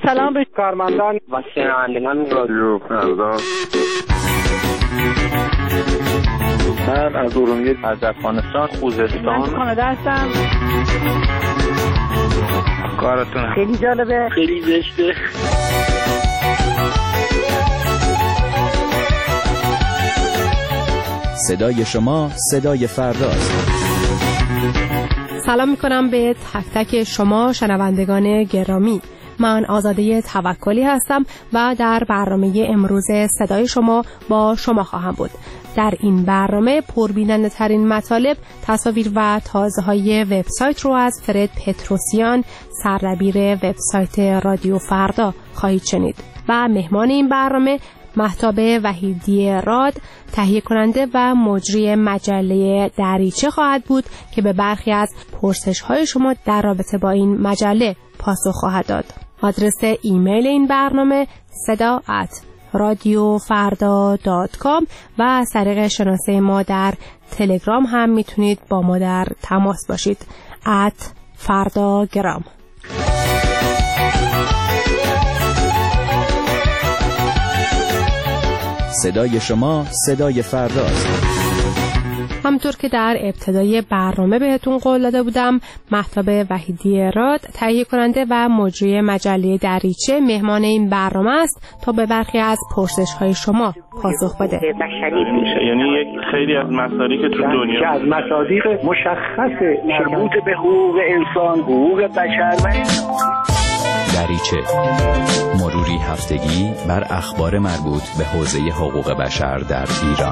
سلام به کارمندان و شنوندگان رادیو فردا. من از ارومیه، از افغانستان، خوزستان، من کانادا هستم. کارتون خیلی جالبه، خیلی زشته. صدای شما صدای فرداست. سلام میکنم به تک تک شما شنوندگان گرامی. من آزاده توکلی هستم و در برنامه امروز صدای شما با شما خواهم بود. در این برنامه پربیننده ترین مطالب، تصاویر و تازه های وبسایت رو از فرد پتروسیان، سردبیر وبسایت رادیو فردا خواهید شنید و مهمان این برنامه مهتاب وحیدی راد، تهیه کننده و مجری مجله دریچه خواهد بود که به برخی از پرسش های شما در رابطه با این مجله پاسخ خواهد داد. آدرس ایمیل این برنامه sada@radiofarda.com و از طریق شناسه ما در تلگرام هم میتونید با ما در تماس باشید @fardagram. صدای شما صدای فرداست. همونطور که در ابتدای برنامه بهتون قول داده بودم، مهتاب وحیدی راد، تهیه کننده و مجری مجله دریچه، مهمان این برنامه است تا به برخی از پرسش‌های شما پاسخ بده. یعنی یک خیلی از مصادیق تو دنیا که از مصادیق مشخص مربوط به حقوق انسان، حقوق بشر و دریچه، مروری هفتگی بر اخبار مربوط به حوزه حقوق بشر در ایران.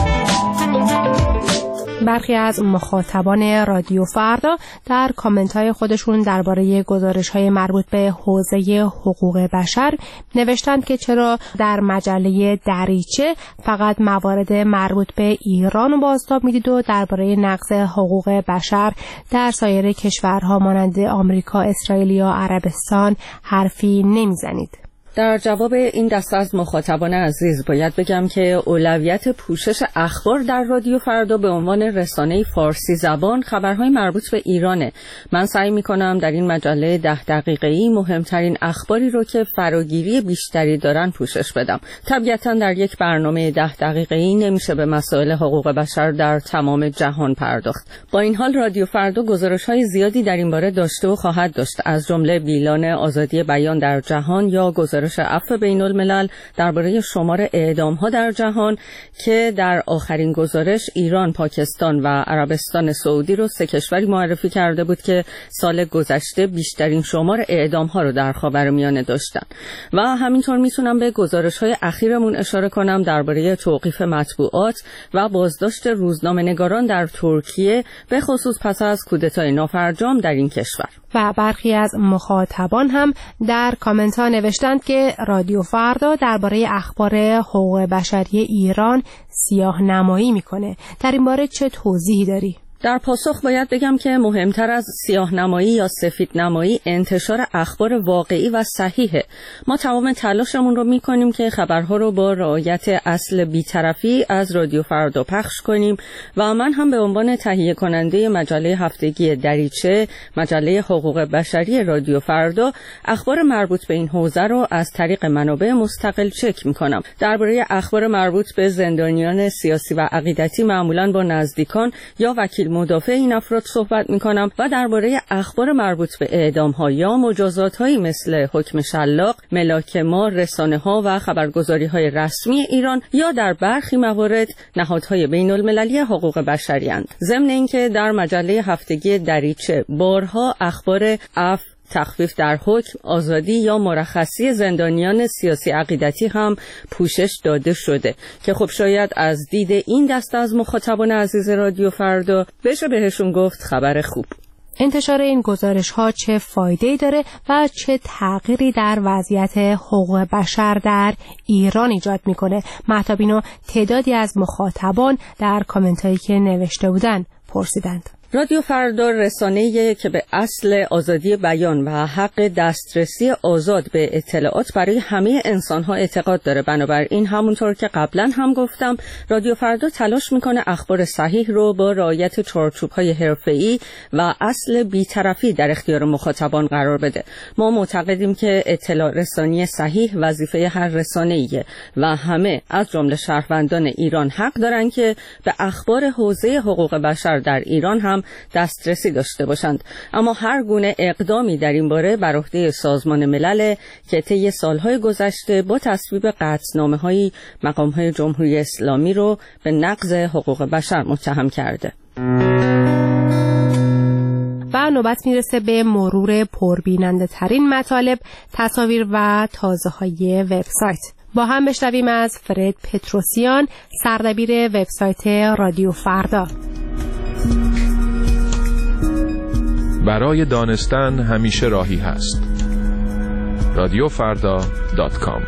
برخی از مخاطبان رادیو فردا در کامنت‌های خودشون درباره گزارش‌های مربوط به حوزه حقوق بشر نوشتند که چرا در مجله دریچه فقط موارد مربوط به ایران رو بازتاب میدید و درباره نقض حقوق بشر در سایر کشورها مانند آمریکا، اسرائیل یا عربستان حرفی نمیزنید. در جواب این دسته از مخاطبان عزیز باید بگم که اولویت پوشش اخبار در رادیو فردا به عنوان رسانه فارسی زبان خبرهای مربوط به ایرانه. من سعی میکنم در این مجله 10 دقیقه‌ای مهمترین اخباری رو که فراگیری بیشتری دارن پوشش بدم. طبیعتاً در یک برنامه 10 دقیقه‌ای نمیشه به مسائل حقوق بشر در تمام جهان پرداخت. با این حال رادیو فردا گزارش‌های زیادی در این باره داشته و خواهد داشت، از جمله بیلان آزادی بیان در جهان یا گزارش عفو بین الملل درباره شمار اعدام‌ها در جهان که در آخرین گزارش ایران، پاکستان و عربستان سعودی رو 3 کشوری معرفی کرده بود که سال گذشته بیشترین شمار اعدام‌ها رو در خاورمیانه داشتن. و همینطور میتونم به گزارش‌های اخیرمون اشاره کنم درباره توقیف مطبوعات و بازداشت روزنامه‌نگاران در ترکیه، به خصوص پس از کودتای نافرجام در این کشور. و برخی از مخاطبان هم در کامنت ها نوشتند که رادیو فردا درباره اخبار حقوق بشری ایران سیاه نمایی میکنه. در این باره چه توضیحی داری؟ در پاسخ باید بگم که مهمتر از سیاه‌نمایی یا سفیدنمایی انتشار اخبار واقعی و صحیحه. ما تمام تلاشمون رو میکنیم که خبرها رو با رعایت اصل بی‌طرفی از رادیو فردا پخش کنیم و من هم به عنوان تهیه کننده مجله هفتگی دریچه، مجله حقوق بشری رادیو فردا، اخبار مربوط به این حوزه رو از طریق منابع مستقل چک میکنم. درباره اخبار مربوط به زندانیان سیاسی و عقیدتی معمولاً با نزدیکان یا وکیل مدافع این افراد صحبت میکنم و درباره اخبار مربوط به اعدام‌ها یا مجازات‌هایی مثل حکم شلاق، ملاک مار، رسانه‌ها و خبرگزاری‌های رسمی ایران یا در برخی موارد نهادهای بین‌المللی حقوق بشری اند. ضمن اینکه در مجله هفتگی دریچه بارها اخبار عفو، تخفیف در حکم، آزادی یا مرخصی زندانیان سیاسی عقیدتی هم پوشش داده شده که خب شاید از دید این دسته از مخاطبان عزیز رادیو فردا بشه بهشون گفت خبر خوب. انتشار این گزارش ها چه فایده‌ای داره و چه تغییری در وضعیت حقوق بشر در ایران ایجاد میکنه؟ مهتاب اینو تعدادی از مخاطبان در کامنت هایی که نوشته بودن پرسیدند. رادیو فردا رسانه‌ای که به اصل آزادی بیان و حق دسترسی آزاد به اطلاعات برای همه انسان‌ها اعتقاد داره. بنابراین همونطور که قبلا هم گفتم، رادیو فردا تلاش میکنه اخبار صحیح رو با رعایت چارچوب‌های حرفه‌ای و اصل بی‌طرفی در اختیار مخاطبان قرار بده. ما معتقدیم که اطلاع رسانی صحیح وظیفه هر رسانه‌ایه و همه از جمله شهروندان ایران حق دارن که به اخبار حوزه حقوق بشر در ایران هم دسترسی داشته باشند. اما هر گونه اقدامی در این باره بر عهده سازمان ملل که طی سالهای گذشته با تصویب قطعنامه‌های مقام‌های جمهوری اسلامی رو به نقض حقوق بشر متهم کرده. و نوبت میرسه به مرور پربیننده ترین مطالب، تصاویر و تازه‌های وبسایت. با هم بشنویم از فرد پتروسیان، سردبیر وبسایت رادیو فردا. برای دانستن همیشه راهی هست. radiofarda.com.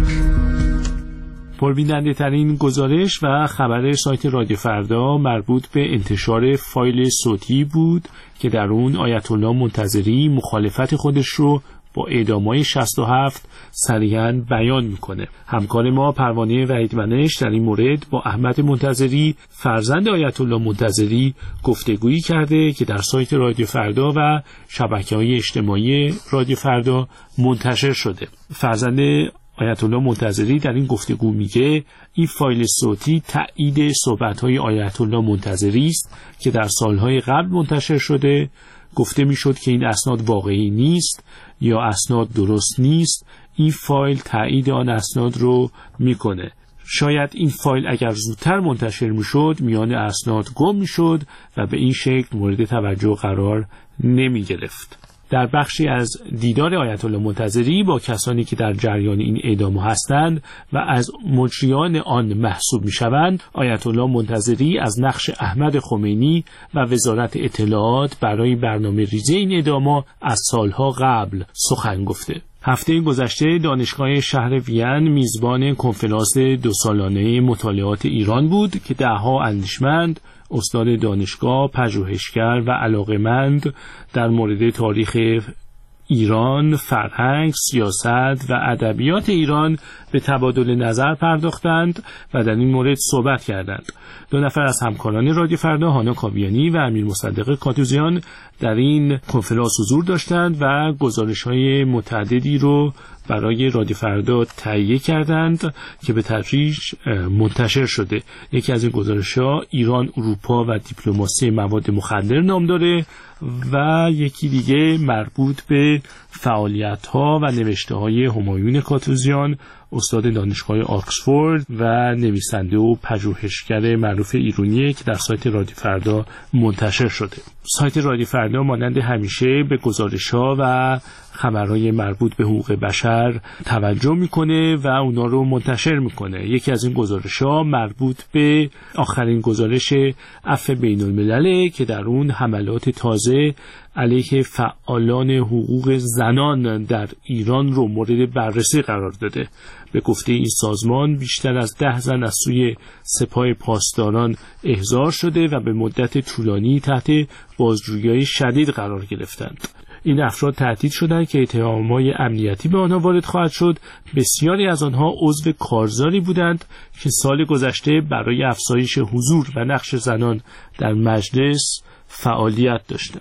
پربیننده ترین گزارش و خبر سایت رادیو فردا مربوط به انتشار فایل صوتی بود که در اون آیت الله منتظری مخالفت خودش رو با اعدامای 67 صریحاً بیان میکنه. همکار ما پروانه وحیدمنش در این مورد با احمد منتظری فرزند آیت الله منتظری گفتگویی کرده که در سایت رادیو فردا و شبکه‌های اجتماعی رادیو فردا منتشر شده. فرزند آیت الله منتظری در این گفتگو میگه این فایل صوتی تایید صحبت‌های آیت الله منتظری است که در سالهای قبل منتشر شده. گفته میشد که این اسناد واقعی نیست یا اسناد درست نیست. این فایل تایید آن اسناد رو میکنه. شاید این فایل اگر زودتر منتشر میشد میان اسناد گم میشد و به این شکل مورد توجه قرار نمی گرفت. در بخشی از دیدار آیت الله منتظری با کسانی که در جریان این اعدام هستند و از مجریان آن محسوب میشوند، آیت الله منتظری از نقش احمد خمینی و وزارت اطلاعات برای برنامه ریزی این اعدام از سالها قبل سخن گفته. هفته گذشته دانشگاه شهر وین میزبان کنفرانس 2 سالانه مطالعات ایران بود که دهها اندیشمند، استاد دانشگاه، پژوهشگر و علاقه‌مند در مورد تاریخ ایران، فرهنگ، سیاست و ادبیات ایران به تبادل نظر پرداختند و در این مورد صحبت کردند. 2 نفر از همکاران رادیو فردا، هانا کاویانی و امیر مصدق کاتوزیان، در این کنفرانس حضور داشتند و گزارش‌های متعددی رو برای رادیو فردا تهیه کردند که به تدریج منتشر شده. یکی از این گزارش‌ها ایران، اروپا و دیپلماسی مواد مخدر نام داره و یکی دیگه مربوط به فعالیت‌ها و نوشته‌های همایون کاتوزیان، استاد دانشگاه آکسفورد و نویسنده و پژوهشگر معروف ایرانیه که در سایت رادیو فردا منتشر شده. سایت رادیو فردا مانند همیشه به گزارش‌ها و خبرهای مربوط به حقوق بشر توجه میکنه و اونا رو منتشر میکنه. یکی از این گزارش‌ها مربوط به آخرین گزارش عفو بین‌الملل که در اون حملات تازه علیه فعالان حقوق زنان در ایران رو مورد بررسی قرار داده. به گفته این سازمان بیشتر از 10 زن از سوی سپاه پاسداران احضار شده و به مدت طولانی تحت بازجویی شدید قرار گرفتند. این افراد تهدید شدند که اتهامات امنیتی به آنها وارد خواهد شد. بسیاری از آنها عضو کارزاری بودند که سال گذشته برای افزایش حضور و نقش زنان در مجلس فعالیت داشتند.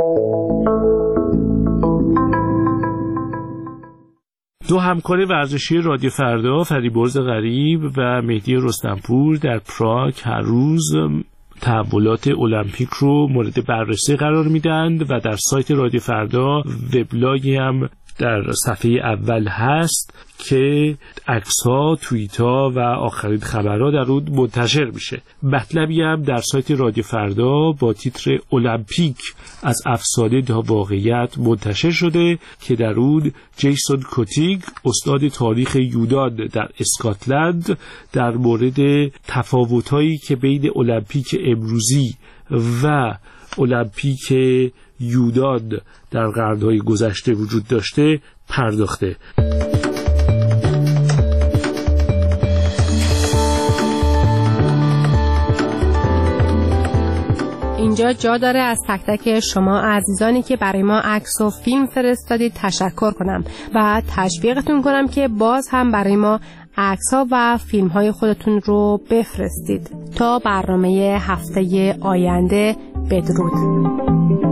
دو همکار ورزشی رادیو فردا، فریبرز غریب و مهدی رستمپور، در پراگ هر روز تحولات المپیک رو مورد بررسی قرار میدند و در سایت رادیو فردا وبلاگی هم در صفحه اول هست که عکس‌ها، توییت‌ها و آخرین خبرها در اون منتشر میشه. مطلبی هم در سایت رادیو فردا با تیتر المپیک از افسانه تا واقعیت منتشر شده که در اون جیسون کوتیگ، استاد تاریخ یونان در اسکاتلند، در مورد تفاوت‌هایی که بین المپیک امروزی و المپیک یونان در قرن‌های گذشته وجود داشته پرداخته. اینجا جا داره از تک تک شما عزیزانی که برای ما عکس و فیلم فرستادید تشکر کنم و تشویقتون کنم که باز هم برای ما عکس‌ها و فیلم‌های خودتون رو بفرستید. تا برنامه هفته آینده، بدرود.